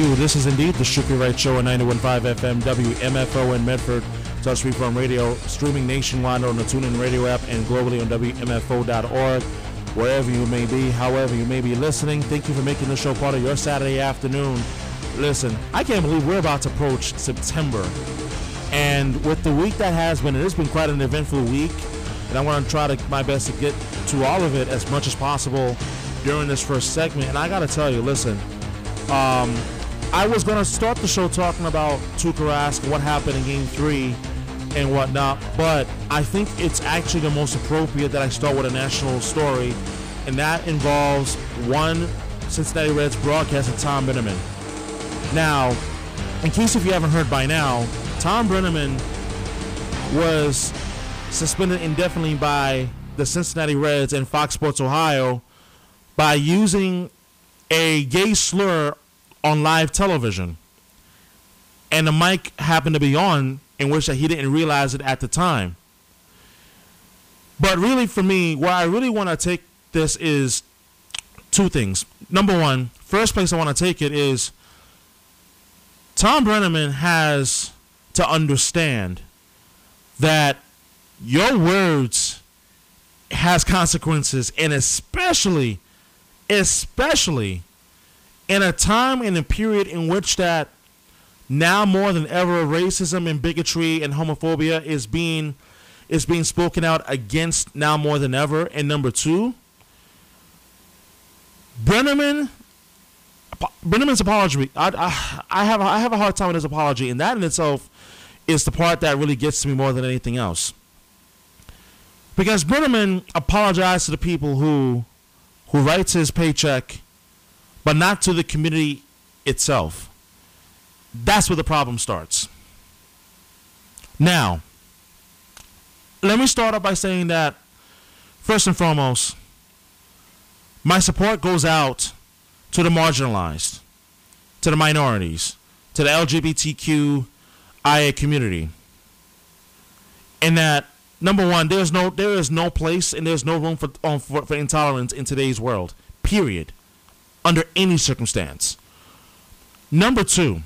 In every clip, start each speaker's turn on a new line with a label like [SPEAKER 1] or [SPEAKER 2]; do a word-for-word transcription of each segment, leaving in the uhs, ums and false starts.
[SPEAKER 1] you. This is indeed the Strictly Right Show on ninety-one point five F M W M F O in Medford, Touch Freeform Radio, streaming nationwide on the TuneIn Radio app and globally on W M F O dot org. Wherever you may be, however you may be listening, thank you for making the show part of your Saturday afternoon. Listen, I can't believe we're about to approach September. And with the week that has been, it has been quite an eventful week. And I want to try to my best to get to all of it as much as possible during this first segment. And I got to tell you, listen, um, I was going to start the show talking about Tuukka Rask, what happened in Game three and whatnot. But I think it's actually the most appropriate that I start with a national story. And that involves one Cincinnati Reds broadcaster, Thom Brennaman. Now, in case if you haven't heard by now, Thom Brennaman was suspended indefinitely by the Cincinnati Reds and Fox Sports Ohio by using a gay slur on live television. And the mic happened to be on, in which he didn't realize it at the time. But really, for me, where I really want to take this is two things. Number one, first place I want to take it is Thom Brennaman has to understand that your words has consequences, and especially, especially in a time and a period in which that now more than ever racism and bigotry and homophobia is being is being spoken out against now more than ever. And number two, Brennaman Brennaman's apology. I, I I have I have a hard time with his apology, and that in itself is the part that really gets to me more than anything else. Because Brennaman apologized to the people who who writes his paycheck, but not to the community itself. That's where the problem starts. Now, let me start off by saying that, first and foremost, my support goes out to the marginalized, to the minorities, to the L G B T Q I A community. And that, number one, there's no there is no place and there's no room for, um, for for intolerance in today's world. Period. Under any circumstance. Number two,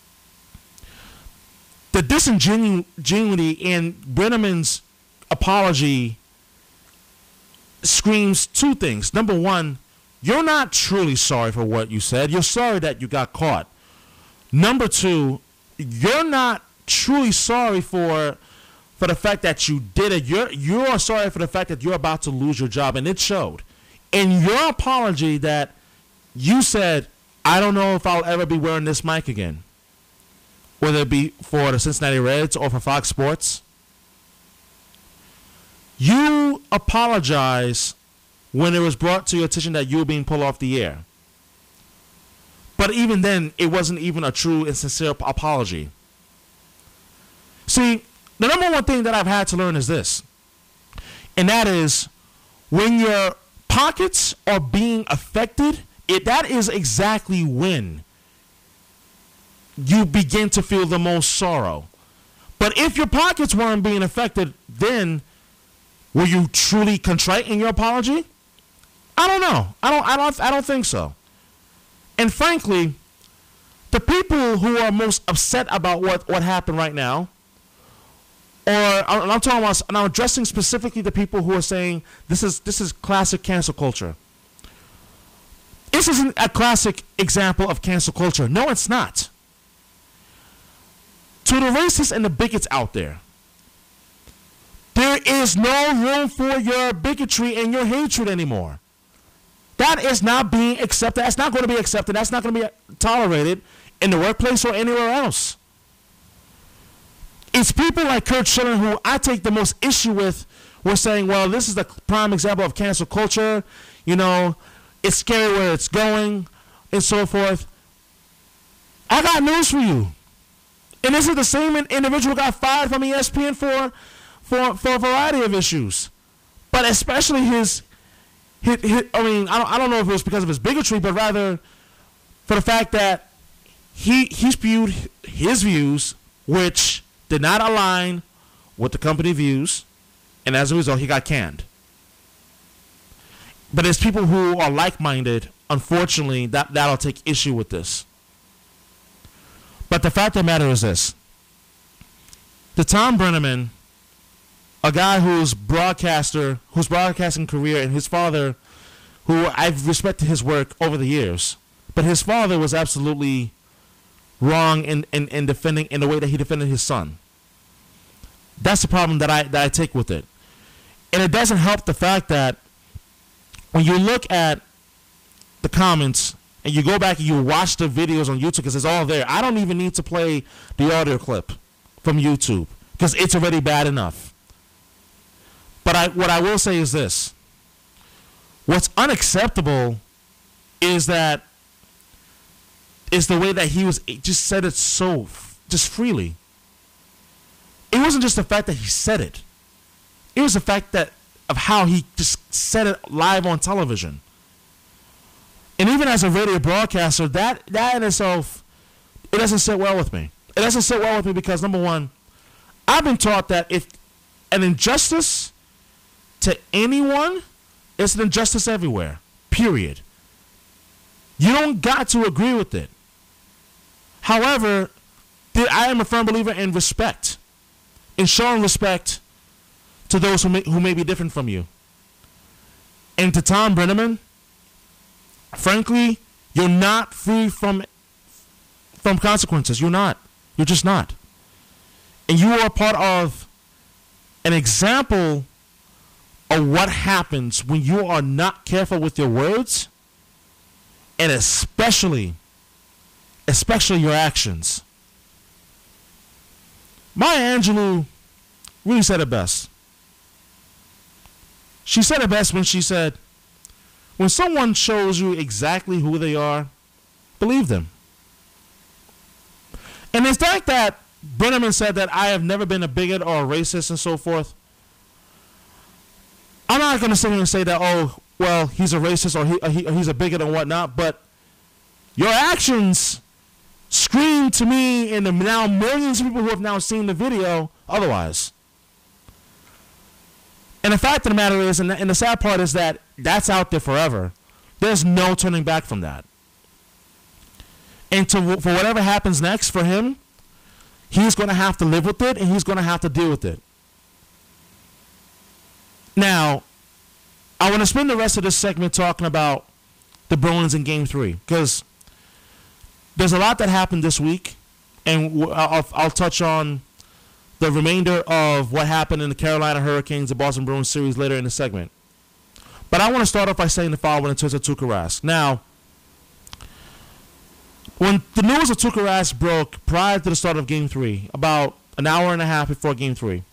[SPEAKER 1] the disingenuity in Brennaman's apology screams two things. Number one, you're not truly sorry for what you said. You're sorry that you got caught. Number two, you're not truly sorry for for the fact that you did it. You're you're sorry for the fact that you're about to lose your job, and it showed. In your apology that you said, I don't know if I'll ever be wearing this mic again, whether it be for the Cincinnati Reds or for Fox Sports. You apologize when it was brought to your attention that you were being pulled off the air. But even then, it wasn't even a true and sincere apology. See, the number one thing that I've had to learn is this, and that is when your pockets are being affected, it that is exactly when you begin to feel the most sorrow. But if your pockets weren't being affected, then were you truly contrite in your apology? I don't know. I don't I don't I don't think so. And frankly, the people who are most upset about what, what happened right now, or I'm talking about, and I'm addressing specifically the people who are saying this is this is classic cancel culture. This isn't a classic example of cancel culture. No, it's not. To the racists and the bigots out there, there is no room for your bigotry and your hatred anymore. That is not being accepted. That's not going to be accepted. That's not going to be tolerated in the workplace or anywhere else. It's people like Curt Schilling who I take the most issue with. We're saying, well, this is the prime example of cancel culture. You know, it's scary where it's going and so forth. I got news for you. And this is the same individual who got fired from E S P N for, for, for a variety of issues. But especially his, his, his I mean, I don't, I don't know if it was because of his bigotry, but rather for the fact that he, he spewed his views, which did not align with the company views, and as a result, he got canned. But there's people who are like-minded, unfortunately, that, that'll take issue with this. But the fact of the matter is this. The Thom Brennaman, a guy whose broadcaster, whose broadcasting career, and his father, who I've respected his work over the years, but his father was absolutely wrong in, in, in defending in the way that he defended his son. That's the problem that I that I take with it. And it doesn't help the fact that when you look at the comments and you go back and you watch the videos on YouTube, because it's all there. I don't even need to play the audio clip from YouTube because it's already bad enough. But I, what I will say is this. What's unacceptable is that is the way that he was just said it so just freely. It wasn't just the fact that he said it. It was the fact that of how he just said it live on television. And even as a radio broadcaster, that that in itself, it doesn't sit well with me. It doesn't sit well with me because, number one, I've been taught that if an injustice to anyone, it's an injustice everywhere, period. You don't got to agree with it. However, I am a firm believer in respect, in showing respect to those who may, who may be different from you. And to Thom Brennaman, frankly, you're not free from from consequences. You're not. You're just not. And you are part of an example of what happens when you are not careful with your words, and especially, especially your actions. Maya Angelou really said it best. She said it best when she said, when someone shows you exactly who they are, believe them. And the fact that Brennaman said that I have never been a bigot or a racist and so forth, I'm not going to sit here and say that, oh, well, he's a racist or, he, or, he, or he's a bigot and whatnot, but your actions scream to me and the now millions of people who have now seen the video otherwise. And the fact of the matter is, and the, and the sad part is that that's out there forever. There's no turning back from that. And to, for whatever happens next for him, he's going to have to live with it and he's going to have to deal with it. Now, I want to spend the rest of this segment talking about the Bruins in Game three because there's a lot that happened this week, and I'll, I'll touch on the remainder of what happened in the Carolina Hurricanes and Boston Bruins series later in the segment. But I want to start off by saying the following in terms of Tuukka Rask. Now, when the news of Tuukka Rask broke prior to the start of Game three, about an hour and a half before Game three,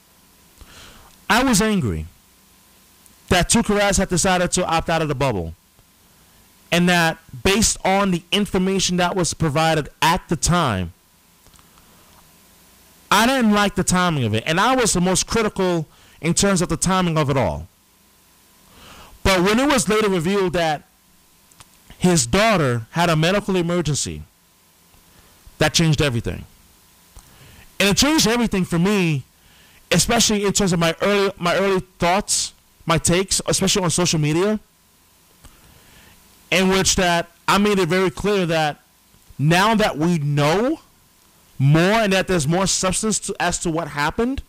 [SPEAKER 1] I was angry that Tuukka Rask had decided to opt out of the bubble. And that based on the information that was provided at the time, I didn't like the timing of it. And I was the most critical in terms of the timing of it all. But when it was later revealed that his daughter had a medical emergency, that changed everything. And it changed everything for me, especially in terms of my early my early thoughts, my takes, especially on social media, in which that I made it very clear that now that we know more and that there's more substance to, as to what happened,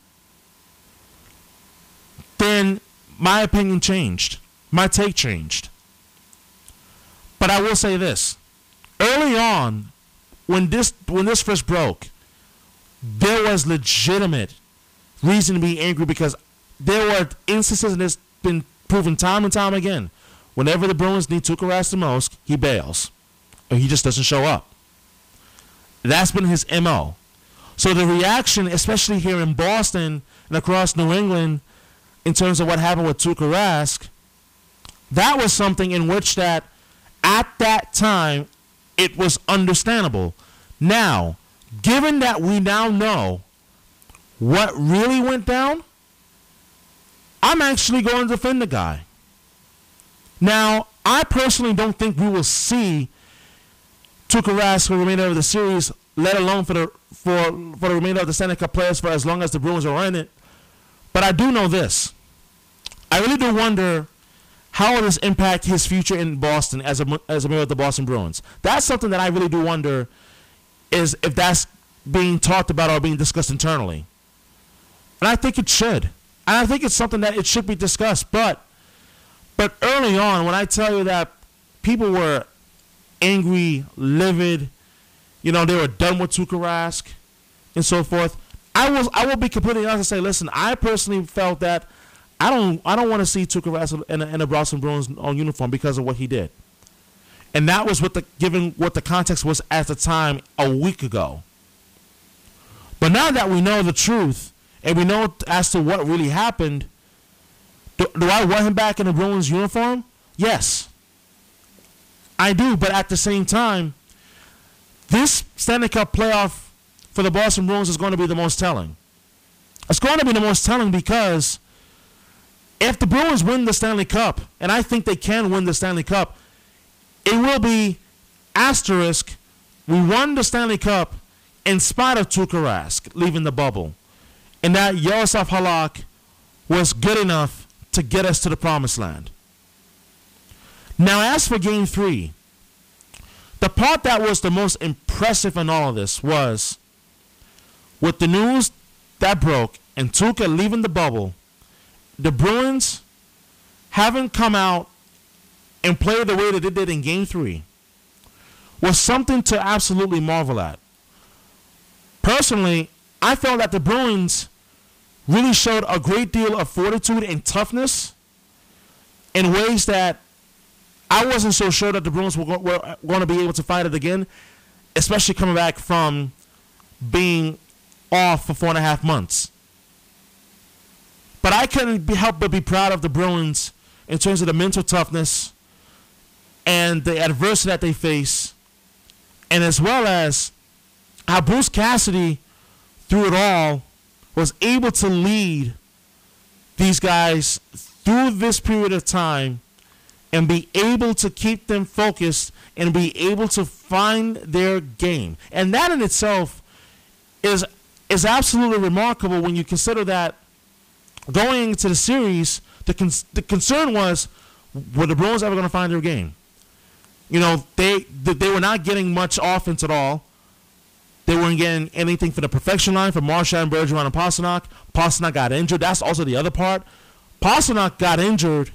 [SPEAKER 1] then my opinion changed. My take changed. But I will say this. Early on, when this when this first broke, there was legitimate reason to be angry because there were instances, and it's been proven time and time again, whenever the Bruins need Tuukka Rask the most, he bails. Or he just doesn't show up. That's been his M O. So the reaction, especially here in Boston and across New England, in terms of what happened with Tuukka Rask, that was something in which that, at that time, it was understandable. Now, given that we now know what really went down, I'm actually going to defend the guy. Now, I personally don't think we will see Tuukka Rask for the remainder of the series, let alone for the for for the remainder of the Stanley Cup playoffs for as long as the Bruins are in it. But I do know this. I really do wonder how will this impact his future in Boston as a as a member of the Boston Bruins. That's something that I really do wonder is if that's being talked about or being discussed internally. And I think it should. And I think it's something that it should be discussed. But but early on, when I tell you that people were angry, livid, you know, they were done with Tuukka Rask and so forth, I was I will be completely honest and say, listen, I personally felt that I don't I don't want to see Tuukka Rask in a, in a Boston Bruins on uniform because of what he did. And that was what the given what the context was at the time a week ago. But now that we know the truth and we know as to what really happened, do, do I want him back in the Bruins uniform? Yes. I do, but at the same time, this Stanley Cup playoff for the Boston Bruins is going to be the most telling. It's going to be the most telling because if the Bruins win the Stanley Cup, and I think they can win the Stanley Cup, it will be asterisk, we won the Stanley Cup in spite of Tuukka Rask leaving the bubble. And that Yaroslav Halak was good enough to get us to the promised land. Now, as for game three, the part that was the most impressive in all of this was with the news that broke and Tuukka leaving the bubble, the Bruins haven't come out and played the way that they did in game three was something to absolutely marvel at. Personally, I felt that the Bruins really showed a great deal of fortitude and toughness in ways that I wasn't so sure that the Bruins were, were going to be able to fight it again, especially coming back from being off for four and a half months. But I couldn't be, help but be proud of the Bruins in terms of the mental toughness and the adversity that they face, and as well as how Bruce Cassidy, through it all, was able to lead these guys through this period of time and be able to keep them focused and be able to find their game. And that in itself is is absolutely remarkable when you consider that going into the series, the con- the concern was, were the Bruins ever going to find their game? You know, they they were not getting much offense at all. They weren't getting anything for the perfection line for Marchand, Bergeron, and Pastrnak. Pastrnak got injured. That's also the other part. Pastrnak got injured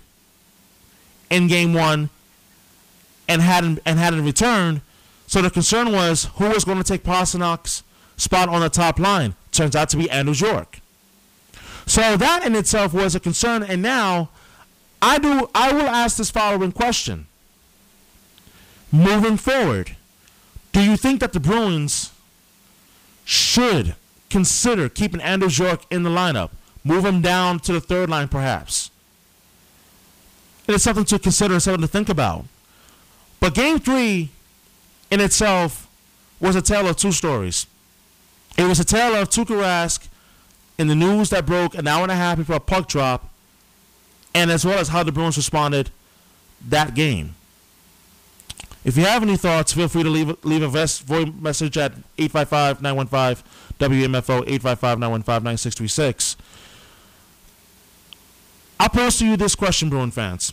[SPEAKER 1] in game one and hadn't and hadn't returned. So the concern was who was going to take Pasternak's spot on the top line. Turns out to be Anders York. So that in itself was a concern. And now I do I will ask this following question. Moving forward, do you think that the Bruins should consider keeping Anders York in the lineup? Move him down to the third line perhaps? It is something to consider and something to think about. But game three in itself was a tale of two stories. It was a tale of Tuukka Rask in the news that broke an hour and a half before a puck drop, and as well as how the Bruins responded that game. If you have any thoughts, feel free to leave, leave a voice message at eight five five, nine one five, W M F O, eight five five, nine one five, nine six three six. I'll pose to you this question, Bruin fans.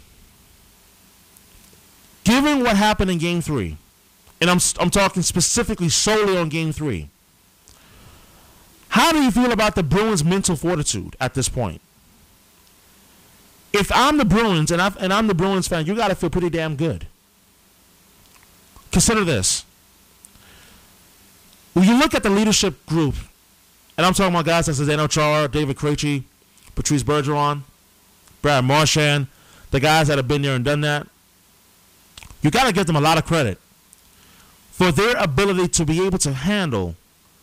[SPEAKER 1] Given what happened in Game three, and I'm, I'm talking specifically solely on Game three, how do you feel about the Bruins' mental fortitude at this point? If I'm the Bruins, and, I've, and I'm the Bruins fan, you got to feel pretty damn good. Consider this. When you look at the leadership group, and I'm talking about guys like Zdeno Chara, David Krejci, Patrice Bergeron, Brad Marchand, the guys that have been there and done that, you got to give them a lot of credit for their ability to be able to handle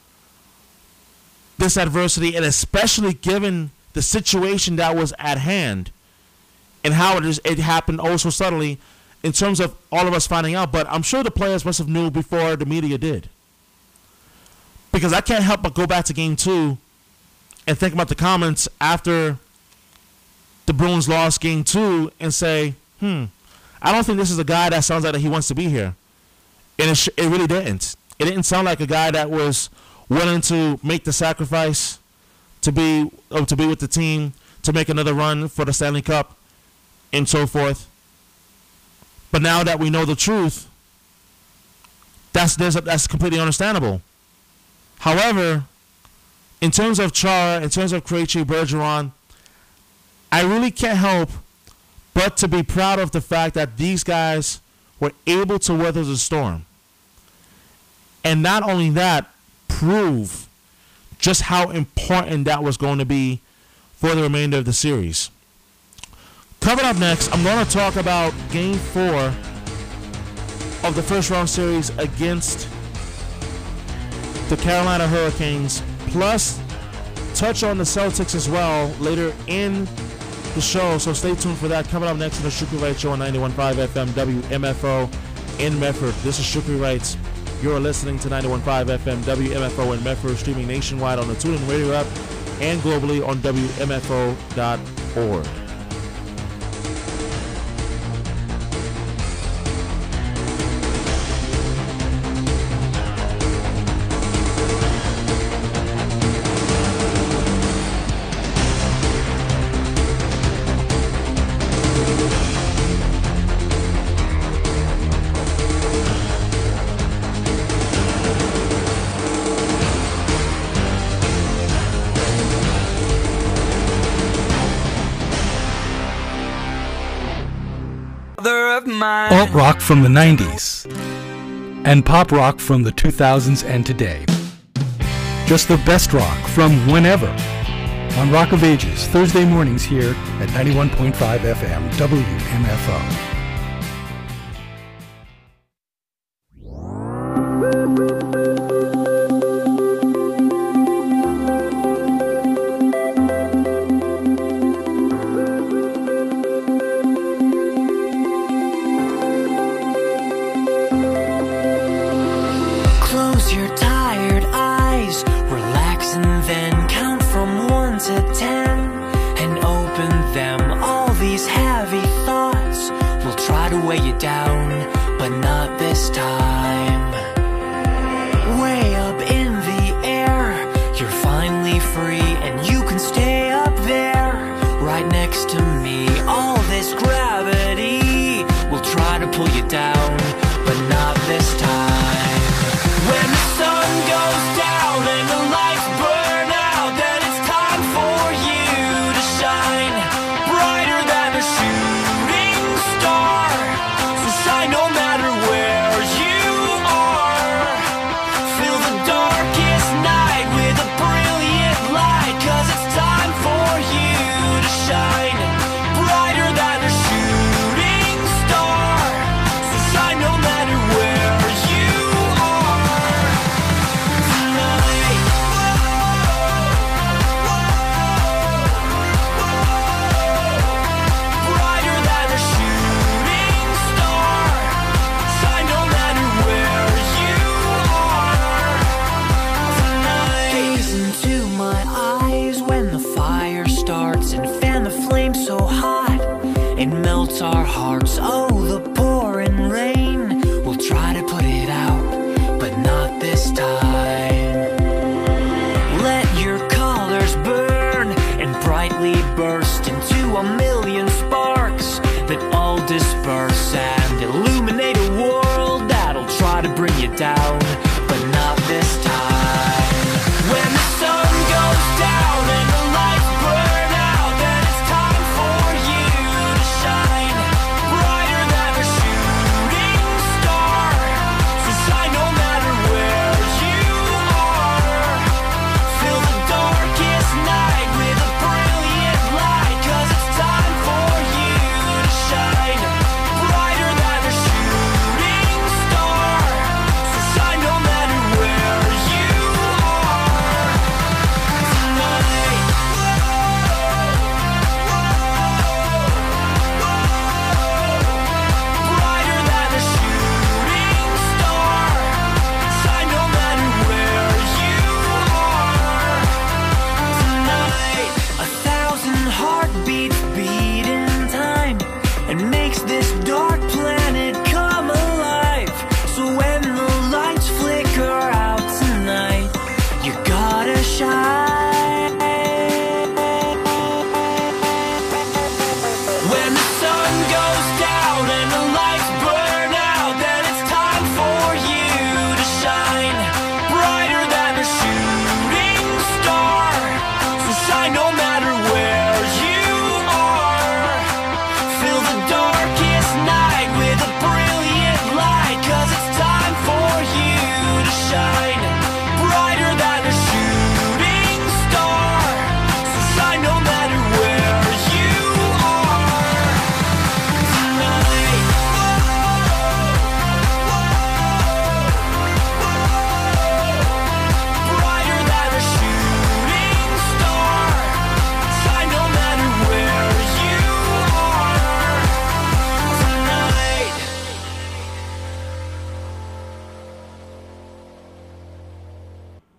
[SPEAKER 1] this adversity, and especially given the situation that was at hand and how it, is, it happened oh so suddenly in terms of all of us finding out. But I'm sure the players must have knew before the media did. Because I can't help but go back to game two and think about the comments after the Bruins lost game two and say, hmm, I don't think this is a guy that sounds like that he wants to be here. And it, sh- it really didn't. It didn't sound like a guy that was willing to make the sacrifice to be uh, to be with the team, to make another run for the Stanley Cup, and so forth. But now that we know the truth, that's that's completely understandable. However, in terms of Chara, in terms of Krejci Bergeron, I really can't help but to be proud of the fact that these guys were able to weather the storm. And not only that, prove just how important that was going to be for the remainder of the series. Coming up next, I'm going to talk about Game four of the first round series against the Carolina Hurricanes, plus touch on the Celtics as well later in the show, so stay tuned for that. Coming up next on the Strictly Right Show on ninety-one point five F M W M F O in Medford. This is Strictly Right. You're listening to ninety-one point five F M W M F O in Medford, streaming nationwide on the TuneIn Radio app and globally on W M F O dot org.
[SPEAKER 2] Alt rock from the nineties and pop rock from the two thousands and today. Just the best rock from whenever. On Rock of Ages, Thursday mornings here at ninety-one point five F M W M F O.
[SPEAKER 3] No matter where you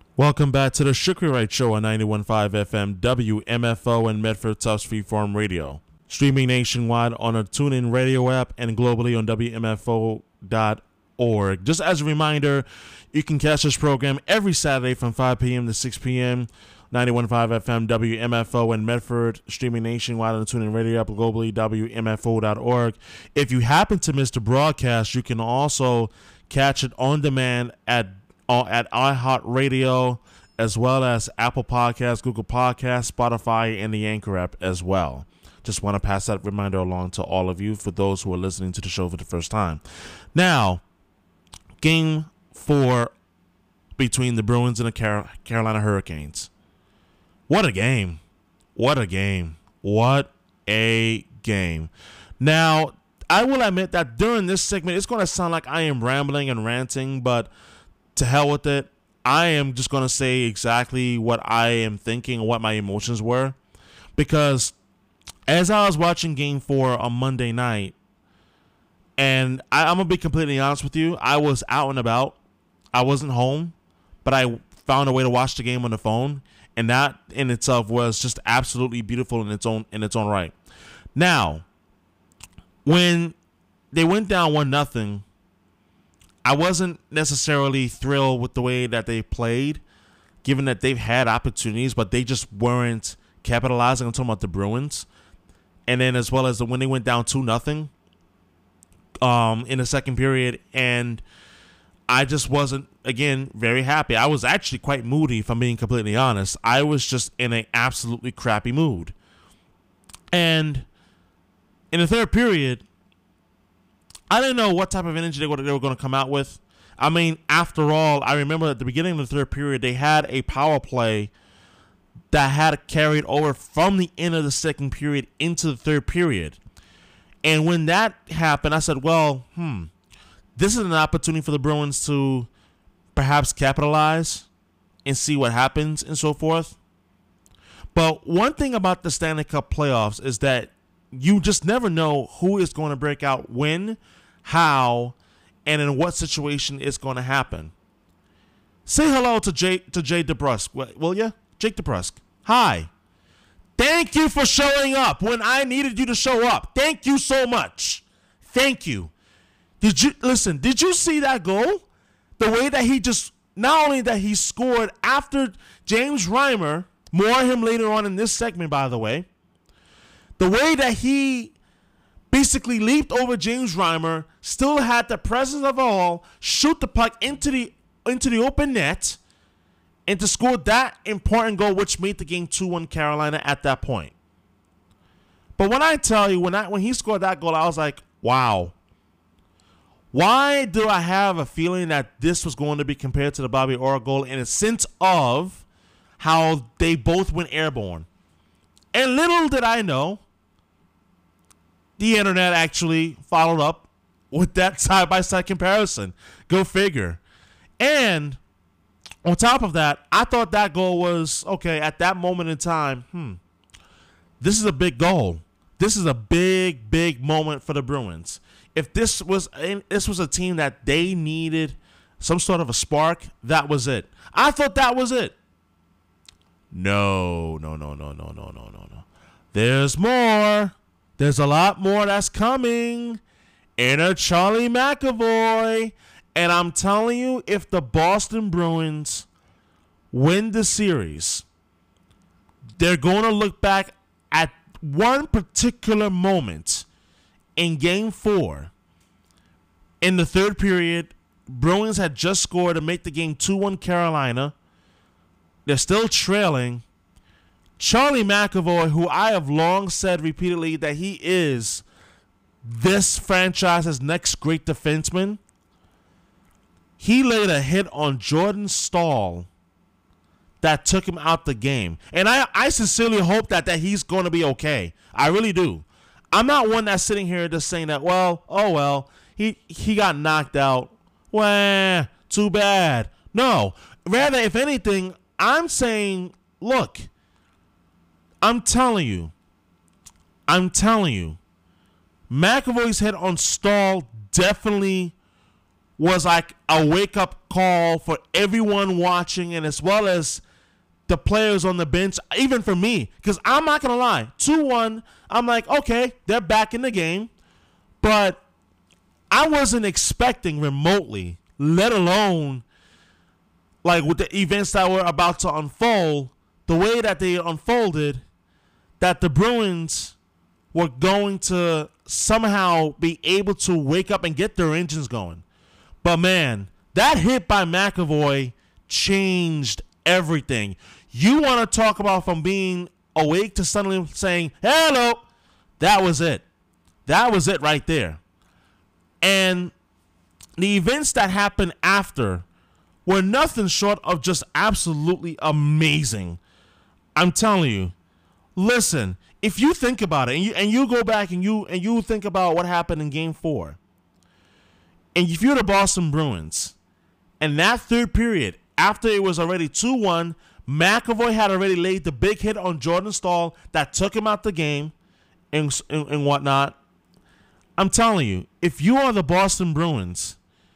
[SPEAKER 1] Welcome back to the Shukri Wright Show on ninety-one point five F M W M F O and Medford Tufts Freeform Radio. Streaming nationwide on a TuneIn radio app and globally on W M F O dot org. Just as a reminder, you can catch this program every Saturday from five p.m. to six p.m. ninety-one point five F M W M F O and Medford, streaming nationwide on the TuneIn radio app globally, W M F O dot org. If you happen to miss the broadcast, you can also catch it on demand at uh, at iHeartRadio, as well as Apple Podcasts, Google Podcasts, Spotify, and the Anchor app as well. Just want to pass that reminder along to all of you for those who are listening to the show for the first time. Now, game four between the Bruins and the Car- Carolina Hurricanes. What a game. What a game. What a game. Now, I will admit that during this segment, it's going to sound like I am rambling and ranting, but to hell with it. I am just going to say exactly what I am thinking and what my emotions were. Because as I was watching game four on Monday night, and I, I'm going to be completely honest with you, I was out and about. I wasn't home, but I found a way to watch the game on the phone. And that in itself was just absolutely beautiful in its own in its own right. Now, when they went down one nothing, I wasn't necessarily thrilled with the way that they played, given that they've had opportunities, but they just weren't capitalizing. I'm talking about the Bruins. And then as well as the, when they went down two nothing um, in the second period, and I just wasn't, again, very happy. I was actually quite moody, if I'm being completely honest. I was just in an absolutely crappy mood. And in the third period, I didn't know what type of energy they were, they were going to come out with. I mean, after all, I remember at the beginning of the third period, they had a power play that had carried over from the end of the second period into the third period. And when that happened, I said, well, hmm, this is an opportunity for the Bruins to perhaps capitalize and see what happens and so forth. But one thing about the Stanley Cup playoffs is that you just never know who is going to break out when, how, and in what situation it's going to happen. Say hello to Jay to Jay DeBrusk, will you? Jake DeBrusk. Hi. Thank you for showing up when I needed you to show up. Thank you so much. Thank you. Did you listen? Did you see that goal? The way that he just, not only that he scored after James Reimer, more on him later on in this segment, by the way. The way that he basically leaped over James Reimer, still had the presence of it all, shoot the puck into the into the open net, and to score that important goal, which made the game two one Carolina at that point. But when I tell you, when I when he scored that goal, I was like, wow. Why do I have a feeling that this was going to be compared to the Bobby Orr goal in a sense of how they both went airborne? And little did I know, the internet actually followed up with that side-by-side comparison. Go figure. And on top of that, I thought that goal was, okay, at that moment in time, hmm, this is a big goal. This is a big, big moment for the Bruins. If this was this was a team that they needed some sort of a spark, that was it. I thought that was it. No, no, no, no, no, no, no, no, no. There's more. There's a lot more that's coming. Enter Charlie McAvoy. And I'm telling you, if the Boston Bruins win the series, they're going to look back at one particular moment in game four. In the third period, Bruins had just scored to make the game two one Carolina. They're still trailing. Charlie McAvoy, who I have long said repeatedly that he is this franchise's next great defenseman, he laid a hit on Jordan Staal that took him out the game. And I, I sincerely hope that, that he's going to be okay. I really do. I'm not one that's sitting here just saying that, well, oh, well, he, he got knocked out. Well, too bad. No. Rather, if anything, I'm saying, look, I'm telling you, I'm telling you, McAvoy's hit on Staal definitely was like a wake-up call for everyone watching and as well as the players on the bench, even for me. Because I'm not going to lie, two one, I'm like, okay, they're back in the game. But I wasn't expecting remotely, let alone like with the events that were about to unfold, the way that they unfolded, that the Bruins were going to somehow be able to wake up and get their engines going. But man, that hit by McAvoy changed everything. You want to talk about from being awake to suddenly saying, hello, that was it. That was it right there. And the events that happened after were nothing short of just absolutely amazing. I'm telling you. Listen, if you think about it and you and you go back and you and you think about what happened in game four, and if you're the Boston Bruins, and that third period, after it was already two one, McAvoy had already laid the big hit on Jordan Staal that took him out the game and, and, and whatnot. I'm telling you, if you are the Boston Bruins,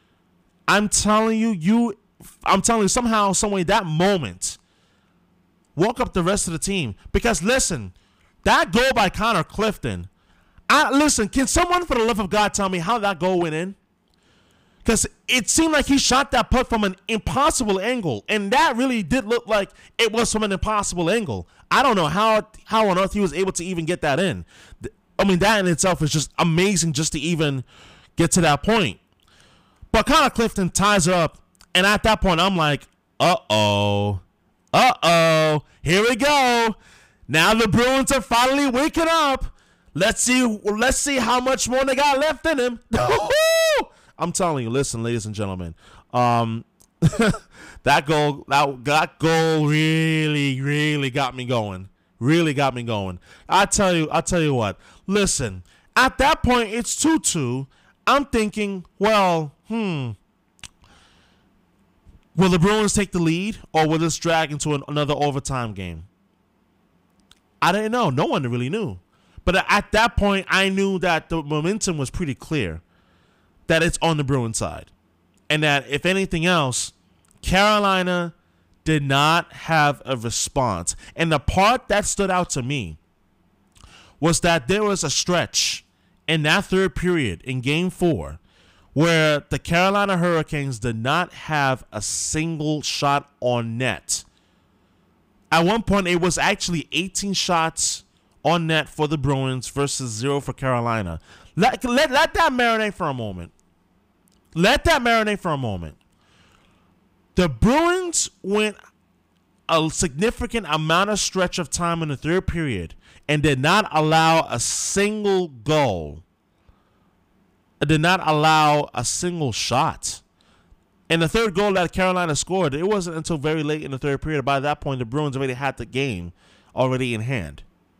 [SPEAKER 1] I'm telling you, you, I'm telling you, somehow, some way, that moment woke up the rest of the team. Because listen, that goal by Connor Clifton, I listen, can someone for the love of God tell me how that goal went in? Because it seemed like he shot that puck from an impossible angle, and that really did look like it was from an impossible angle. I don't know how how on earth he was able to even get that in. I mean, that in itself is just amazing just to even get to that point. But Connor Clifton ties her up, and at that point, I'm like, uh-oh, uh-oh, here we go. Now the Bruins are finally waking up. Let's see, let's see how much more they got left in him. I'm telling you, listen, ladies and gentlemen, um, that goal, that, that goal really, really got me going. Really got me going. I tell you, I tell you what. Listen, at that point, it's two two. I'm thinking, well, hmm, will the Bruins take the lead, or will this drag into an, another overtime game? I didn't know. No one really knew. But at that point, I knew that the momentum was pretty clear, that it's on the Bruins side. And that, if anything else, Carolina did not have a response. And the part that stood out to me was that there was a stretch in that third period in game four where the Carolina Hurricanes did not have a single shot on net. At one point, it was actually eighteen shots on net for the Bruins versus zero for Carolina. Let, let, let that marinate for a moment. Let that marinate for a moment. The Bruins went a significant amount of stretch of time in the third period and did not allow a single goal. Did not allow a single shot. And the third goal that Carolina scored, it wasn't until very late in the third period. By that point, the Bruins already had the game already in hand.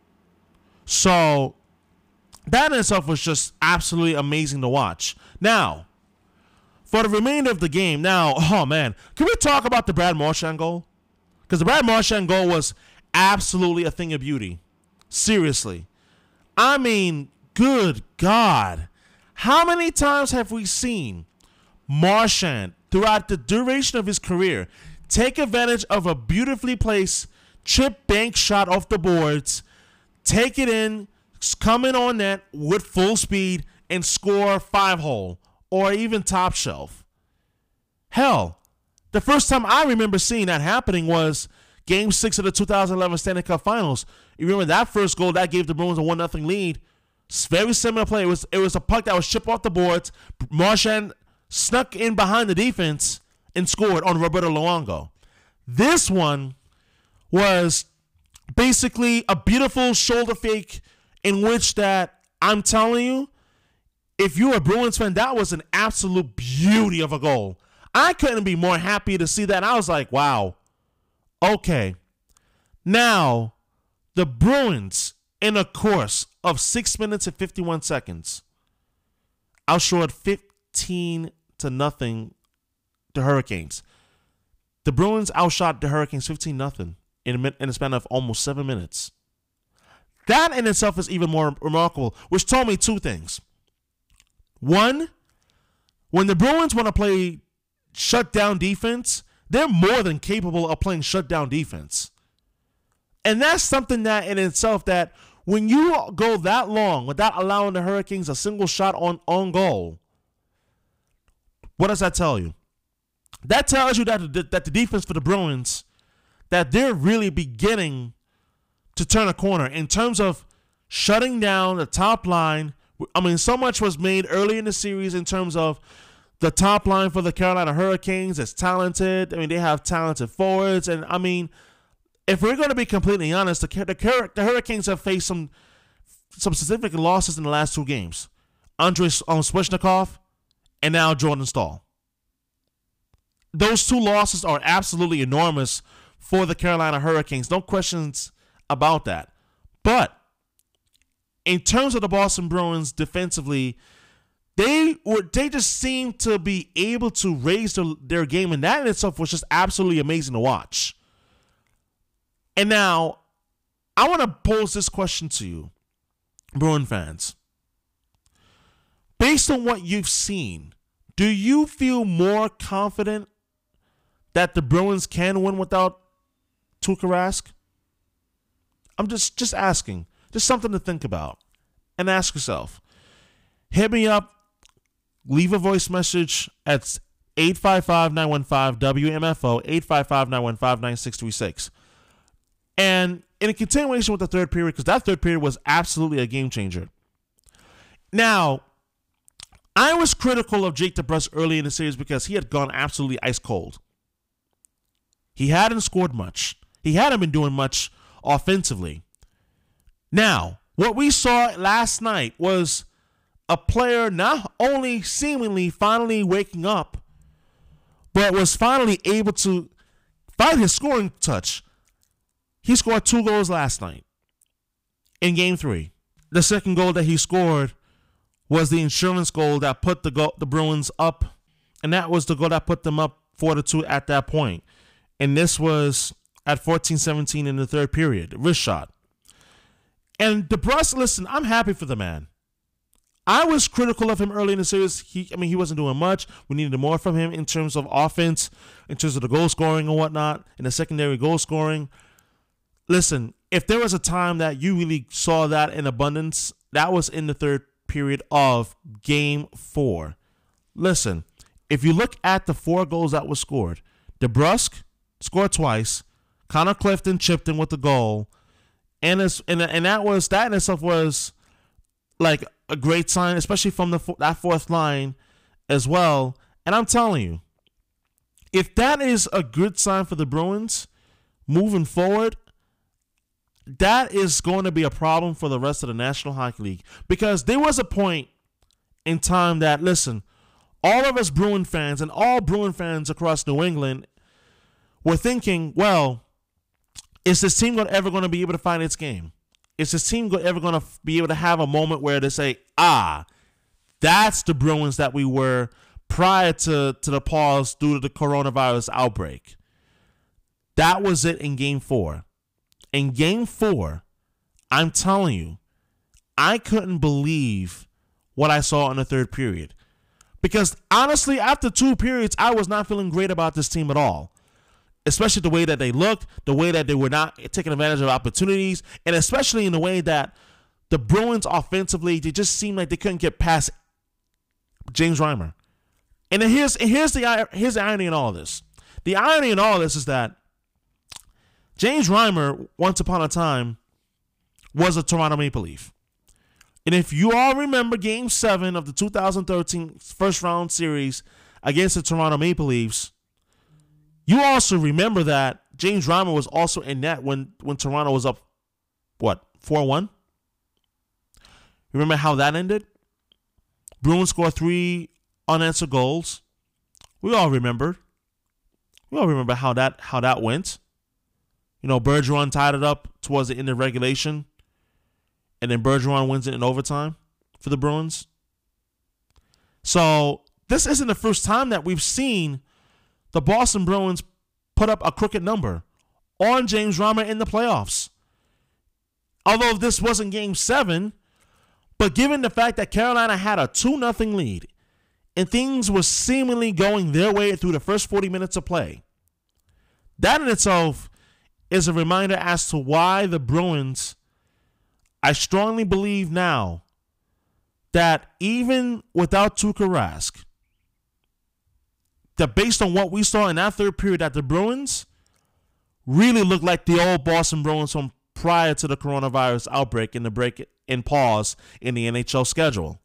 [SPEAKER 1] So that in itself was just absolutely amazing to watch. Now, for the remainder of the game, now, oh man, can we talk about the Brad Marchand goal? Because the Brad Marchand goal was absolutely a thing of beauty. Seriously. I mean, good God. How many times have we seen Marchand, throughout the duration of his career, take advantage of a beautifully placed chip bank shot off the boards, take it in, come in on net with full speed, and score five hole or even top shelf? Hell, the first time I remember seeing that happening was Game six of the two thousand eleven Stanley Cup Finals. You remember that first goal that gave the Bruins a one nothing lead? It's very similar play. It was it was a puck that was chipped off the boards. Marchand snuck in behind the defense and scored on Roberto Luongo. This one was basically a beautiful shoulder fake in which that, I'm telling you, if you're a Bruins fan, that was an absolute beauty of a goal. I couldn't be more happy to see that. I was like, wow. Okay. Now, the Bruins, in a course of six minutes and fifty-one seconds, outscored fifteen to nothing the Hurricanes. The Bruins outshot the Hurricanes fifteen nothing in a, in a span of almost seven minutes. That in itself is even more remarkable, which told me two things. One, when the Bruins want to play shutdown defense, they're more than capable of playing shutdown defense. And that's something that in itself, that when you go that long without allowing the Hurricanes a single shot on, on goal, what does that tell you? That tells you that the, that the defense for the Bruins, that they're really beginning to turn a corner in terms of shutting down the top line. I mean, so much was made early in the series in terms of the top line for the Carolina Hurricanes. It's talented. I mean, they have talented forwards. And, I mean, if we're going to be completely honest, the, the, the Hurricanes have faced some some significant losses in the last two games. Andrei um, Svechnikov and now Jordan Staal. Those two losses are absolutely enormous for the Carolina Hurricanes. No questions about that. But in terms of the Boston Bruins defensively, they were they just seem to be able to raise their, their game, and that in itself was just absolutely amazing to watch. And now, I want to pose this question to you, Bruin fans. Based on what you've seen, do you feel more confident that the Bruins can win without Tuukka Rask? I'm just, just asking. Just something to think about. And ask yourself. Hit me up. Leave a voice message at eight five five, nine one five, W M F O, eight five five, nine one five, nine six three six. And in a continuation with the third period, because that third period was absolutely a game changer. Now, I was critical of Jake DeBrusk early in the series because he had gone absolutely ice cold. He hadn't scored much. He hadn't been doing much offensively. Now, what we saw last night was a player not only seemingly finally waking up, but was finally able to find his scoring touch. He scored two goals last night in game three. The second goal that he scored was the insurance goal that put the go- the Bruins up, and that was the goal that put them up four to two at that point. And this was at fourteen seventeen in the third period, wrist shot. And DeBrusk, listen, I'm happy for the man. I was critical of him early in the series. He, I mean, he wasn't doing much. We needed more from him in terms of offense, in terms of the goal scoring and whatnot, in the secondary goal scoring. Listen, if there was a time that you really saw that in abundance, that was in the third period of game four. Listen, if you look at the four goals that were scored, DeBrusk scored twice, Connor Clifton chipped in with the goal, and it's, and, and that was that in itself was like a great sign, especially from the that fourth line as well. And I'm telling you, if that is a good sign for the Bruins moving forward, that is going to be a problem for the rest of the National Hockey League. Because there was a point in time that, listen, all of us Bruin fans and all Bruin fans across New England were thinking, well, is this team ever going to be able to find its game? Is this team ever going to be able to have a moment where they say, ah, that's the Bruins that we were prior to, to the pause due to the coronavirus outbreak? That was it in game four. In game four, I'm telling you, I couldn't believe what I saw in the third period. Because honestly, after two periods, I was not feeling great about this team at all. Especially the way that they looked, the way that they were not taking advantage of opportunities, and especially in the way that the Bruins offensively, they just seemed like they couldn't get past James Reimer. And then here's, here's, the, here's the irony in all of this. The irony in all of this is that James Reimer, once upon a time, was a Toronto Maple Leaf. And if you all remember Game seven of the two thousand thirteen first-round series against the Toronto Maple Leafs, you also remember that James Reimer was also in net when, when Toronto was up, what, four one? Remember how that ended? Bruins scored three unanswered goals. We all remember. We all remember how that how that went. You know, Bergeron tied it up towards the end of regulation, and then Bergeron wins it in overtime for the Bruins. So this isn't the first time that we've seen the Boston Bruins put up a crooked number on James Reimer in the playoffs. Although this wasn't game seven, but given the fact that Carolina had a two nothing lead and things were seemingly going their way through the first forty minutes of play. That in itself is a reminder as to why the Bruins, I strongly believe now, that even without Tuukka Rask, that based on what we saw in that third period, that the Bruins really looked like the old Boston Bruins from prior to the coronavirus outbreak and the break and pause in the N H L schedule.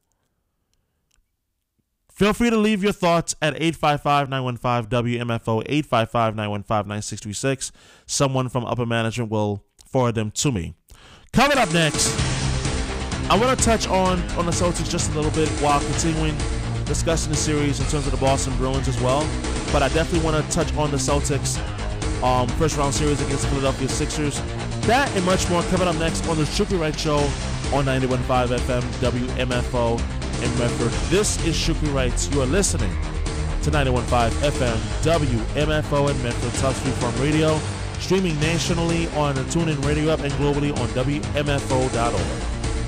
[SPEAKER 1] Feel free to leave your thoughts at eight five five, nine one five, W M F O, eight five five, nine one five, nine six three six. Someone from upper management will forward them to me. Coming up next, I want to touch on, on the Celtics just a little bit while continuing discussing the series in terms of the Boston Bruins as well. But I definitely want to touch on the Celtics um, first round series against the Philadelphia Sixers. That and much more coming up next on the Shooky Wright Show on ninety-one point five F M, W M F O in Medford. This is Shooky Wrights. You are listening to ninety-one point five F M, W M F O in Medford, South Street Farm Radio, streaming nationally on the TuneIn Radio app and globally on W M F O dot org.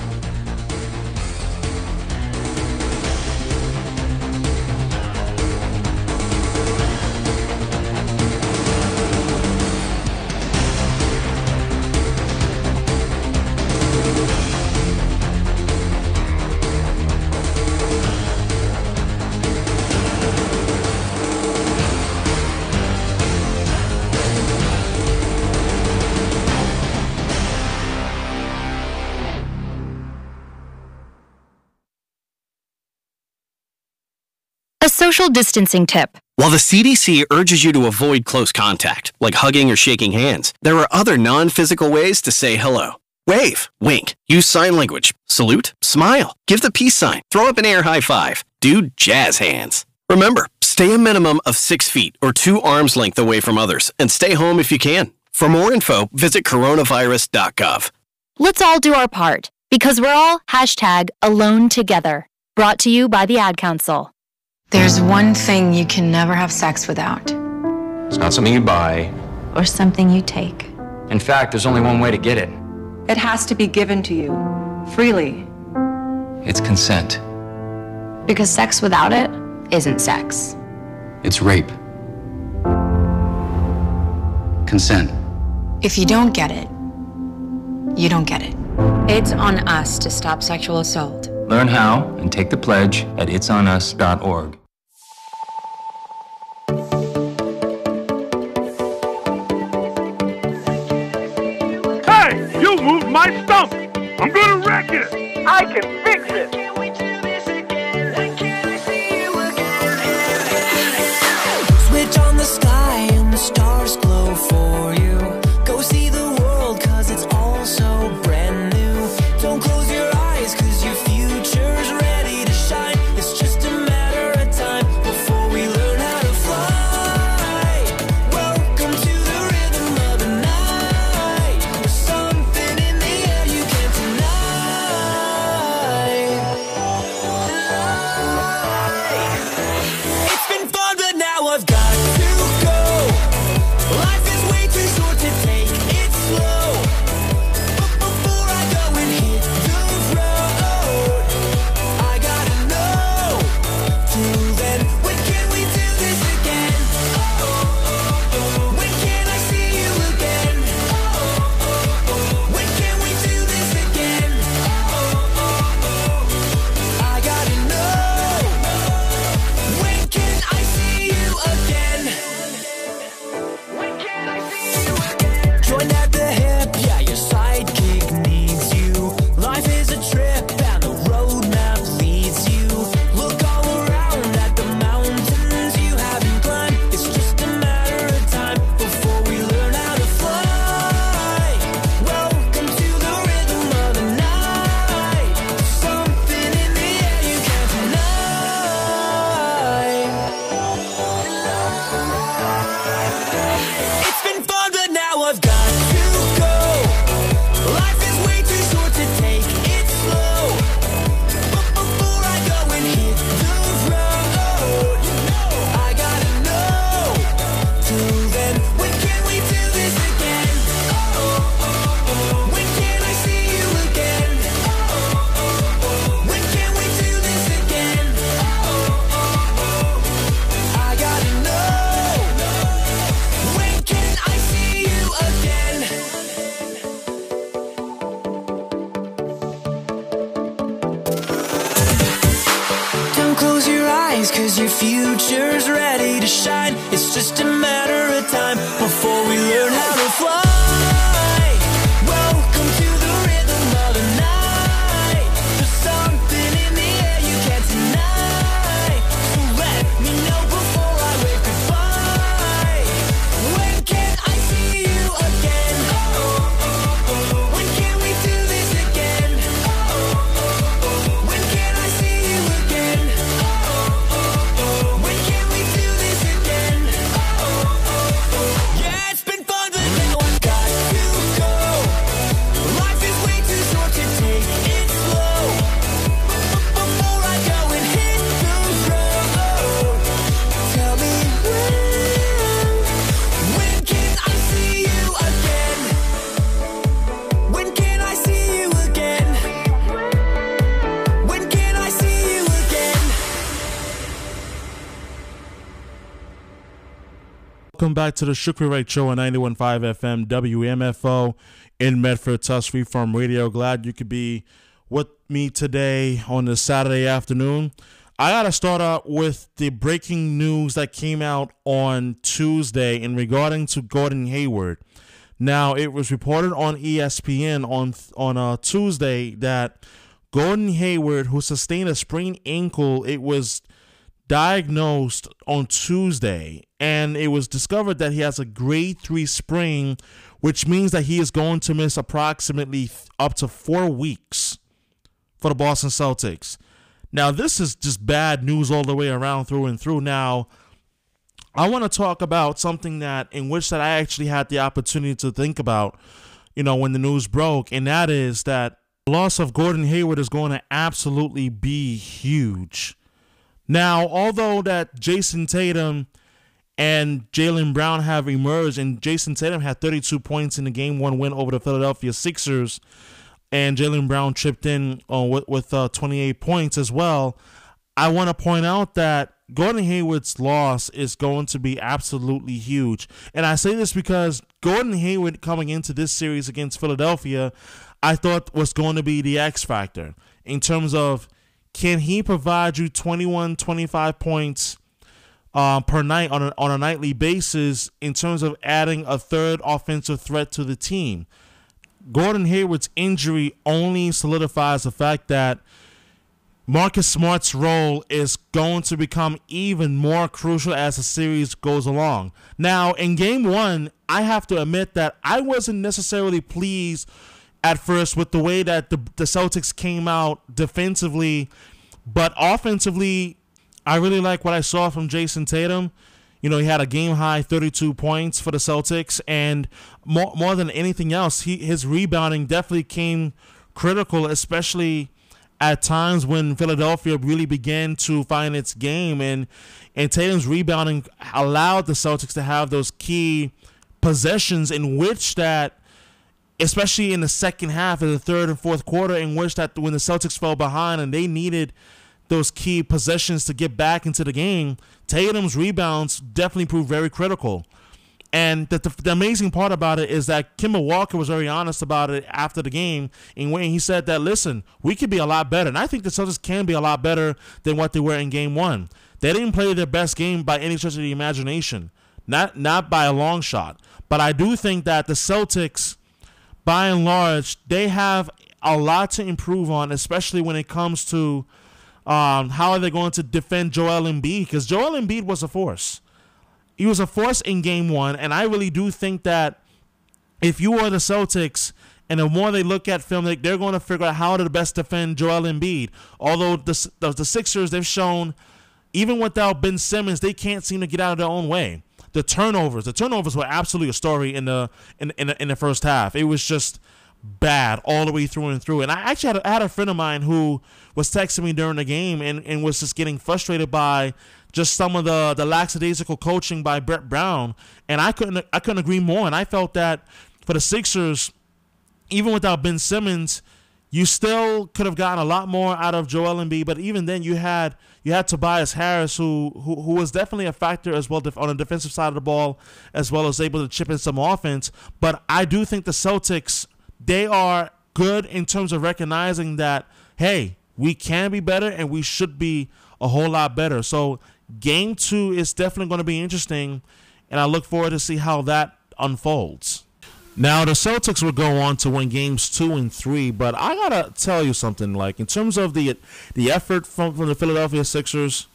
[SPEAKER 3] A social distancing tip.
[SPEAKER 4] While the C D C urges you to avoid close contact, like hugging or shaking hands, there are other non-physical ways to say hello. Wave, wink, use sign language, salute, smile, give the peace sign, throw up an air high five, do jazz hands. Remember, stay a minimum of six feet or two arms length away from others, and stay home if you can. For more info, visit coronavirus dot gov.
[SPEAKER 3] Let's all do our part, because we're all hashtag alone together. Brought to you by the Ad Council.
[SPEAKER 5] There's one thing you can never have sex without.
[SPEAKER 6] It's not something you buy.
[SPEAKER 5] Or something you take.
[SPEAKER 6] In fact, there's only one way to get it.
[SPEAKER 7] It has to be given to you, freely.
[SPEAKER 6] It's consent.
[SPEAKER 5] Because sex without it isn't sex.
[SPEAKER 6] It's rape. Consent.
[SPEAKER 5] If you don't get it, you don't get it.
[SPEAKER 7] It's on us to stop sexual assault.
[SPEAKER 6] Learn how and take the pledge at its on us dot org.
[SPEAKER 8] Hey, you moved my stump! I'm gonna wreck it! I can fix it!
[SPEAKER 9] Switch on the sky and the stars glow for you. Go see the world cause it's all so brand new. Don't close your eyes cause your future's ready to shine. It's just a matter of time before we learn how to fly. Welcome to the rhythm of the night. There's something in the air you can't deny. It's been fun but now I've got to go. Life is way too short. future's ready to shine. It's just a matter of time before we learn how to fly. Welcome to the rhythm of the night. There's something in the air you can't deny. So let me know before I wave goodbye. When can I see you again? When can we do this again? When can I see you again? When can we do this again? Yeah, it's been fun, but now I've got to go. Life is way too short to take it slow. Before I go and hit the road, tell me when. When can I see you again? When can I see you again? When can I see you again?
[SPEAKER 1] Welcome back to the Shukri Wright Show on ninety-one point five F M W M F O in Medford, Tusk Freeform Radio. Glad you could be with me today on this Saturday afternoon. I got to start out with the breaking news that came out on Tuesday in regarding to Gordon Hayward. Now, it was reported on E S P N on on uh, Tuesday that Gordon Hayward, who sustained a sprained ankle, it was diagnosed on Tuesday, and it was discovered that he has a grade three sprain, which means that he is going to miss approximately up to four weeks for the Boston Celtics. Now, this is just bad news all the way around, through and through. Now, I want to talk about something that in which that I actually had the opportunity to think about, you know, when the news broke, and that is that the loss of Gordon Hayward is going to absolutely be huge. Now, although that Jason Tatum and Jaylen Brown have emerged, and Jason Tatum had thirty-two points in the game one win over the Philadelphia Sixers, and Jaylen Brown chipped in uh, with, with uh, twenty-eight points as well, I want to point out that Gordon Hayward's loss is going to be absolutely huge. And I say this because Gordon Hayward coming into this series against Philadelphia, I thought was going to be the X factor in terms of, can he provide you twenty-one, twenty-five points uh, per night on a, on a nightly basis in terms of adding a third offensive threat to the team? Gordon Hayward's injury only solidifies the fact that Marcus Smart's role is going to become even more crucial as the series goes along. Now, in game one, I have to admit that I wasn't necessarily pleased at first with the way that the, the Celtics came out defensively, but offensively, I really like what I saw from Jason Tatum. You know, he had a game-high thirty-two points for the Celtics, and more, more than anything else, he, his rebounding definitely came critical, especially at times when Philadelphia really began to find its game, and, and Tatum's rebounding allowed the Celtics to have those key possessions in which that, especially in the second half of the third and fourth quarter, in which that when the Celtics fell behind and they needed those key possessions to get back into the game, Tatum's rebounds definitely proved very critical. And the, the, the amazing part about it is that Kemba Walker was very honest about it after the game, in when he said that, listen, we could be a lot better. And I think the Celtics can be a lot better than what they were in game one. They didn't play their best game by any stretch of the imagination, not not by a long shot. But I do think that the Celtics, by and large, they have a lot to improve on, especially when it comes to um, how are they going to defend Joel Embiid, because Joel Embiid was a force. He was a force in game one, and I really do think that if you are the Celtics, and the more they look at film, they're going to figure out how to best defend Joel Embiid. Although the, the, the Sixers, they've shown, even without Ben Simmons, they can't seem to get out of their own way. The turnovers, the turnovers were absolutely a story in the in in the, in the first half. It was just bad all the way through and through. And I actually had a, I had a friend of mine who was texting me during the game and, and was just getting frustrated by just some of the, the lackadaisical coaching by Brett Brown. And I couldn't I couldn't agree more. And I felt that for the Sixers, even without Ben Simmons, you still could have gotten a lot more out of Joel Embiid. But even then, you had you had Tobias Harris, who who, who was definitely a factor as well def- on the defensive side of the ball, as well as able to chip in some offense. But I do think the Celtics, they are good in terms of recognizing that, hey, we can be better and we should be a whole lot better. So Game two is definitely going to be interesting, and I look forward to see how that unfolds. Now, the Celtics will go on to win games two and three, but I gotta tell you something. Like, in terms of the the effort from, from the Philadelphia Sixers,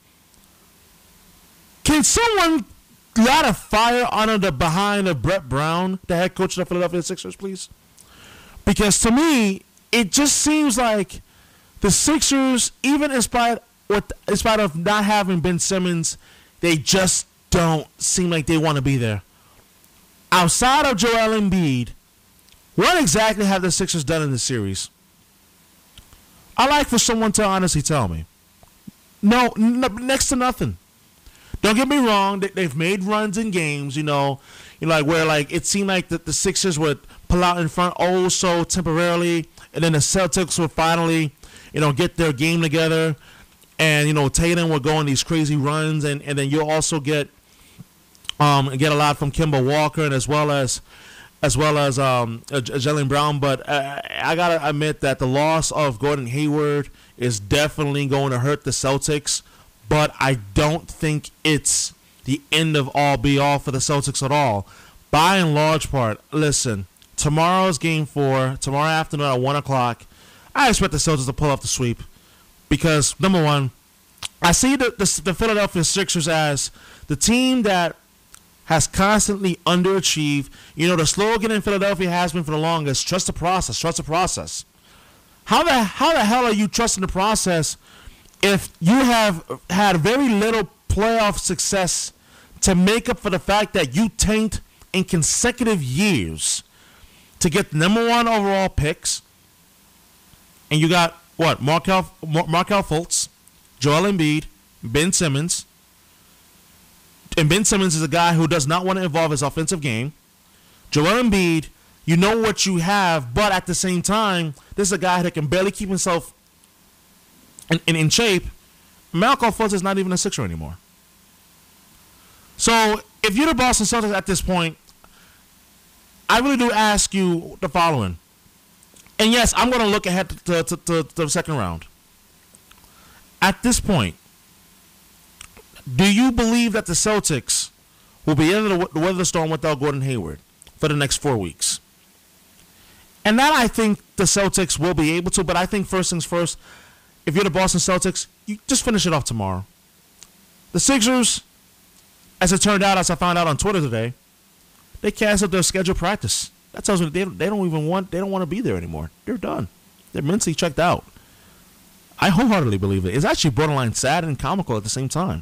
[SPEAKER 1] can someone light a fire under the behind of Brett Brown, the head coach of the Philadelphia Sixers, please? Because to me, it just seems like the Sixers, even in spite with in spite of not having Ben Simmons, they just don't seem like they want to be there. Outside of Joel Embiid, what exactly have the Sixers done in this series? I'd like for someone to honestly tell me. No, n- next to nothing. Don't get me wrong. They, they've made runs in games, you know, you know, like where like it seemed like that the Sixers would pull out in front oh so temporarily, and then the Celtics would finally, you know, get their game together, and you know Tatum would go on these crazy runs, and, and then you'll also get. Um, get a lot from Kemba Walker and as well as, as well as um, Jaylen Brown, but uh, I gotta admit that the loss of Gordon Hayward is definitely going to hurt the Celtics. But I don't think it's the end of all be all for the Celtics at all. By and large part, listen, tomorrow's game four, tomorrow afternoon at one o'clock, I expect the Celtics to pull off the sweep because number one, I see the the, the Philadelphia Sixers as the team that has constantly underachieved. You know, the slogan in Philadelphia has been for the longest, trust the process, trust the process. How the, how the hell are you trusting the process if you have had very little playoff success to make up for the fact that you tanked in consecutive years to get the number one overall picks, and you got, what, Markelle, Markelle Fultz, Joel Embiid, Ben Simmons. And Ben Simmons is a guy who does not want to involve his offensive game. Joel Embiid, you know what you have, but at the same time, this is a guy that can barely keep himself in, in, in shape. Markelle Fultz is not even a Sixer anymore. So, if you're the Boston Celtics at this point, I really do ask you the following. And yes, I'm going to look ahead to, to, to, to the second round. At this point, do you believe that the Celtics will be able to weather the storm without Gordon Hayward for the next four weeks? And that I think the Celtics will be able to, but I think first things first, if you're the Boston Celtics, you just finish it off tomorrow. The Sixers, as it turned out, as I found out on Twitter today, they canceled their scheduled practice. That tells me they don't, they don't even want, they don't want to be there anymore. They're done. They're mentally checked out. I wholeheartedly believe it. It's actually borderline sad and comical at the same time.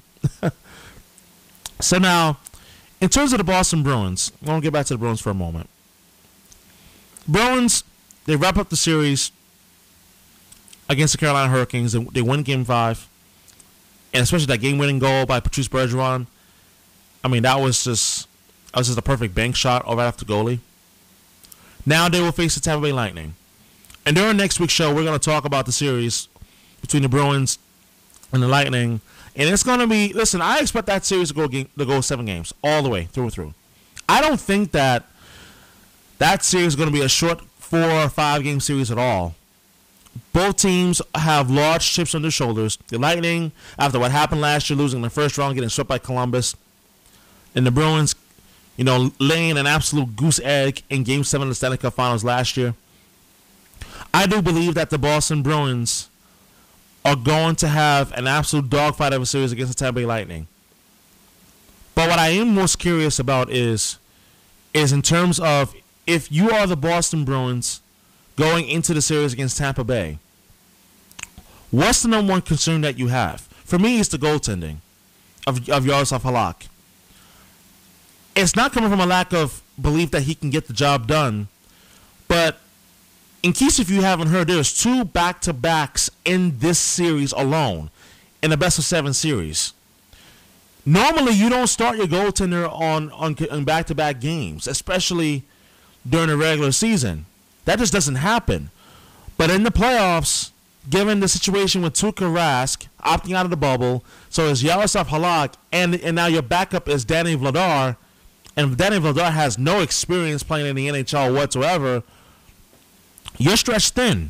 [SPEAKER 1] So now, in terms of the Boston Bruins, I want to get back to the Bruins for a moment. Bruins, they wrap up the series against the Carolina Hurricanes. They, they win Game Five, and especially that game-winning goal by Patrice Bergeron. I mean, that was just that was just a perfect bank shot right off the goalie. Now they will face the Tampa Bay Lightning, and during next week's show, we're going to talk about the series between the Bruins and the Lightning. And it's going to be, listen, I expect that series to go game, to go seven games all the way through and through. I don't think that that series is going to be a short four or five game series at all. Both teams have large chips on their shoulders. The Lightning, after what happened last year, losing in the first round, getting swept by Columbus. And the Bruins, you know, laying an absolute goose egg in Game seven of the Stanley Cup Finals last year. I do believe that the Boston Bruins are going to have an absolute dogfight of a series against the Tampa Bay Lightning. But what I am most curious about is, is in terms of if you are the Boston Bruins going into the series against Tampa Bay, what's the number one concern that you have? For me, it's the goaltending of, of Yaroslav Halak. It's not coming from a lack of belief that he can get the job done, but in case if you haven't heard, there's two back-to-backs in this series alone, in the best of seven series. Normally, you don't start your goaltender on, on, on back-to-back games, especially during the regular season. That just doesn't happen. But in the playoffs, given the situation with Tuukka Rask opting out of the bubble, so is Yaroslav Halak, and, and now your backup is Danny Vladar, and Danny Vladar has no experience playing in the N H L whatsoever, you're stretched thin.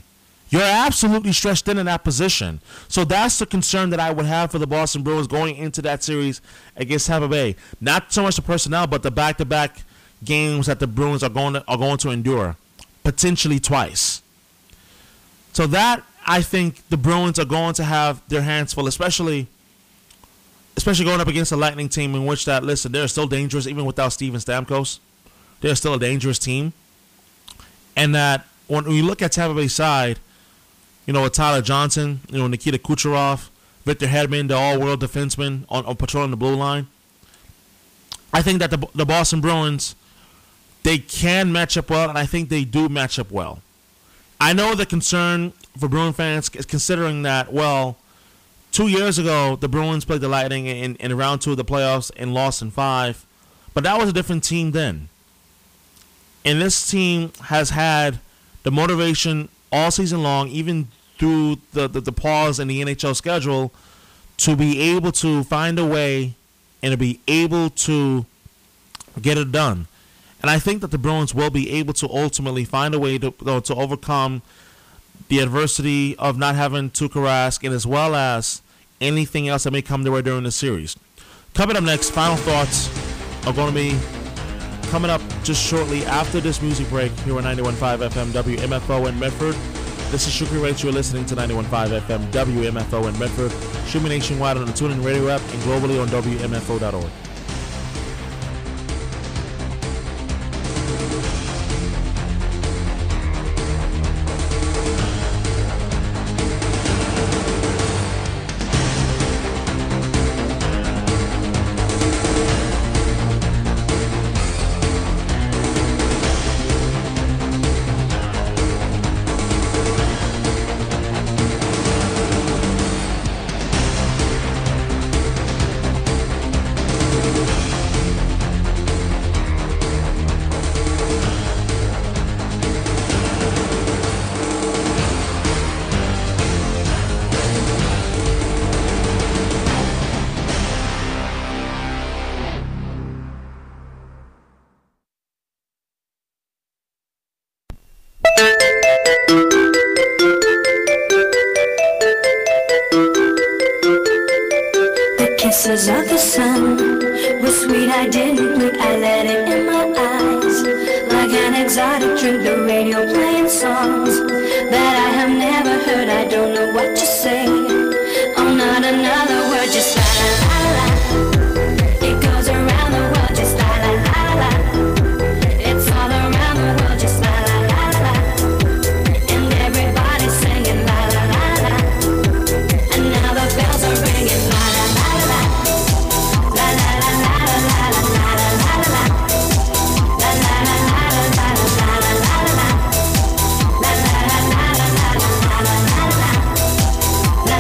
[SPEAKER 1] You're absolutely stretched thin in that position. So that's the concern that I would have for the Boston Bruins going into that series against Tampa Bay. Not so much the personnel, but the back-to-back games that the Bruins are going to, are going to endure, potentially twice. So that, I think, the Bruins are going to have their hands full, especially especially going up against a Lightning team in which that, listen, they're still dangerous even without Steven Stamkos. They're still a dangerous team. And that when you look at Tampa Bay's side, you know, with Tyler Johnson, you know, Nikita Kucherov, Victor Hedman, the all-world defenseman on, on patrolling the blue line, I think that the, the Boston Bruins, they can match up well, and I think they do match up well. I know the concern for Bruin fans is considering that, well, two years ago, the Bruins played the Lightning in, in round two of the playoffs and lost in five, but that was a different team then. And this team has had the motivation all season long, even through the, the, the pause in the N H L schedule, to be able to find a way and to be able to get it done. And I think that the Bruins will be able to ultimately find a way to, to overcome the adversity of not having Tuukka Rask, and as well as anything else that may come their way during the series. Coming up next, final thoughts are going to be coming up just shortly after this music break here on ninety-one point five F M W M F O in Medford. This is Shukri Rach. You're listening to ninety-one point five F M W M F O in Medford. Streaming nationwide on the TuneIn Radio app and globally on W M F O dot org.
[SPEAKER 9] Kisses of the sun were sweet, I didn't blink, I let it in my eyes. Like an exotic drink, the radio playing songs that I have never heard, I don't know what to say. Oh, not another word, just la la la la. It goes around the world, just la la la la. It's all around the world, just la la la la. And everybody's singing la la la la. And now the bells are ringing la la la. La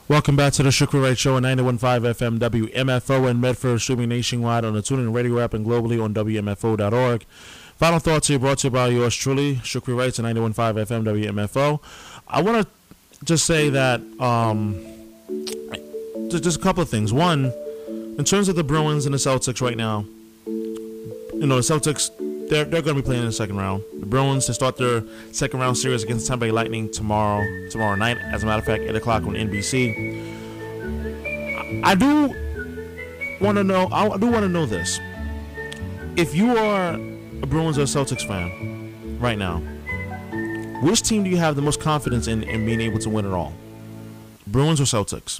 [SPEAKER 1] Welcome back to the Shukri Wright Show on ninety-one point five F M W M F O in Medford, streaming nationwide on the TuneIn Radio app and globally on W M F O dot org. Final thoughts here brought to you by yours truly, Shukri Wright on ninety-one point five F M W M F O. I want to just say that um, just, just a couple of things. One, in terms of the Bruins and the Celtics right now, you know, the Celtics, they're, they're going to be playing in the second round. The Bruins, they start their second round series against the Tampa Bay Lightning tomorrow, tomorrow night. As a matter of fact, eight o'clock on N B C. I do want to know, I do want to know this. If you are a Bruins or a Celtics fan right now, which team do you have the most confidence in, in being able to win it all? Bruins or Celtics?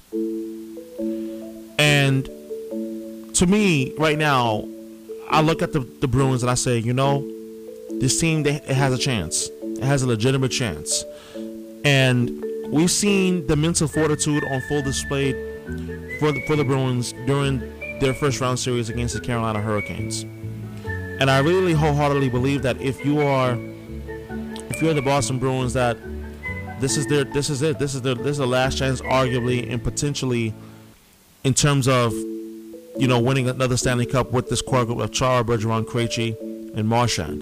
[SPEAKER 1] And to me, right now, I look at the, the Bruins and I say, you know, this team, they, it has a chance. It has a legitimate chance. And we've seen the mental fortitude on full display for the, for the Bruins during their first round series against the Carolina Hurricanes. And I really wholeheartedly believe that if you are, if you're the Boston Bruins, that this is their, this is it. This is their, this is the last chance, arguably and potentially, in terms of, you know, winning another Stanley Cup with this core group of Chara, Bergeron, Krejci, and Marchand.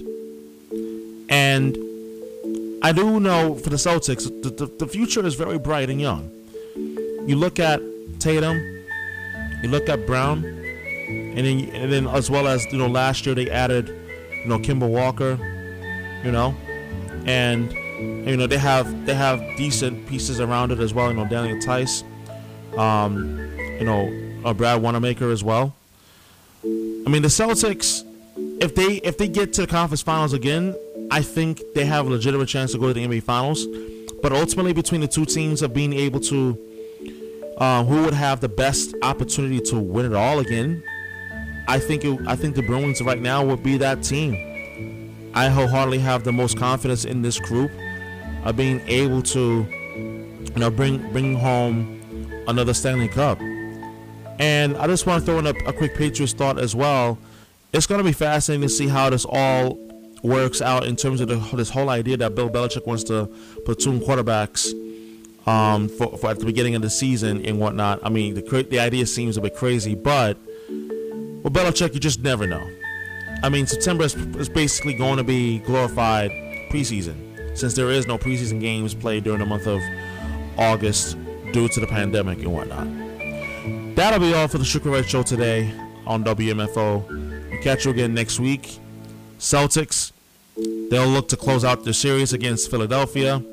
[SPEAKER 1] And I do know for the Celtics, the, the, the future is very bright and young. You look at Tatum, you look at Brown, and then and then as well as, you know, last year they added, you know, Kemba Walker, you know, and you know they have they have decent pieces around it as well. You know, Daniel Tice, um, you know. Uh, Brad Wanamaker as well. I mean, the Celtics, if they if they get to the conference finals again, I think they have a legitimate chance to go to the N B A Finals. But ultimately, between the two teams of being able to, uh, who would have the best opportunity to win it all again, I think it, I think the Bruins right now would be that team. I wholeheartedly have the most confidence in this group of being able to, you know, bring bring home another Stanley Cup. And I just want to throw in a, a quick Patriots thought as well. It's going to be fascinating to see how this all works out in terms of the, this whole idea that Bill Belichick wants to platoon quarterbacks um, for, for at the beginning of the season and whatnot. I mean, the the idea seems a bit crazy, but with Belichick, you just never know. I mean, September is, is basically going to be glorified preseason, since there is no preseason games played during the month of August due to the pandemic and whatnot. That'll be all for the Shukri Wright Show today on W M F O. We'll catch you again next week. Celtics, they'll look to close out their series against Philadelphia.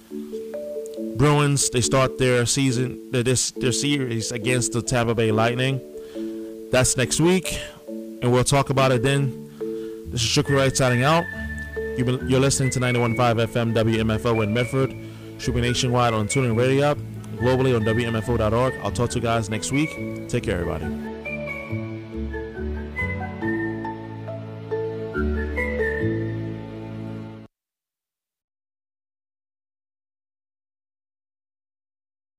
[SPEAKER 1] Bruins, they start their season, their, their series against the Tampa Bay Lightning. That's next week, and we'll talk about it then. This is Shukri Wright signing out. You've been, you're listening to ninety-one point five F M W M F O in Medford, streaming nationwide on TuneIn Radio app, globally on W M F O dot org. I'll talk to you guys next week. Take care, everybody.